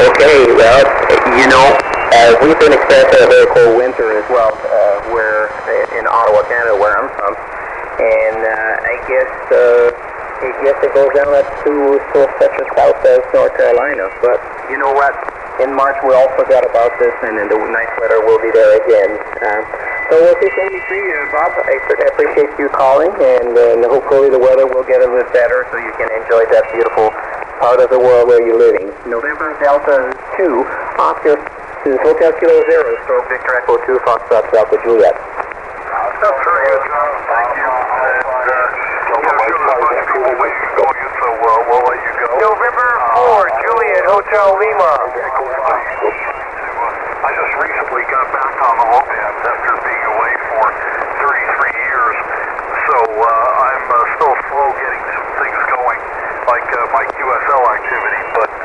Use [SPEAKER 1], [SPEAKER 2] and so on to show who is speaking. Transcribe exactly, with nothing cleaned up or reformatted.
[SPEAKER 1] Okay, well, you know, uh, we've been experiencing a very cold winter as well, uh, where in Ottawa, Canada, where I'm from, and uh, I guess uh, I guess it goes down to so such as south as North Carolina. But you know what? In March we all forgot about this, and then the nice weather will be there again. Um, so we'll see twenty-three, uh, Bob. I I appreciate you calling, and then hopefully the weather will get a little better so you can enjoy that beautiful part of the world where you're living. November Delta two, Oscar, to Hotel Kilo Zero, Stroke Victor Echo two, Foxtrot Delta Juliet.
[SPEAKER 2] That's very good. Thank you. And, uh, you know, there's a bunch of cool ways going in, so uh, we'll let you go.
[SPEAKER 3] November four, Juliet, Hotel Lima.
[SPEAKER 2] I just recently got back on the low end after being away for thirty-three years, so uh, I'm uh, still slow getting some things going, like uh, my Q S L activity, but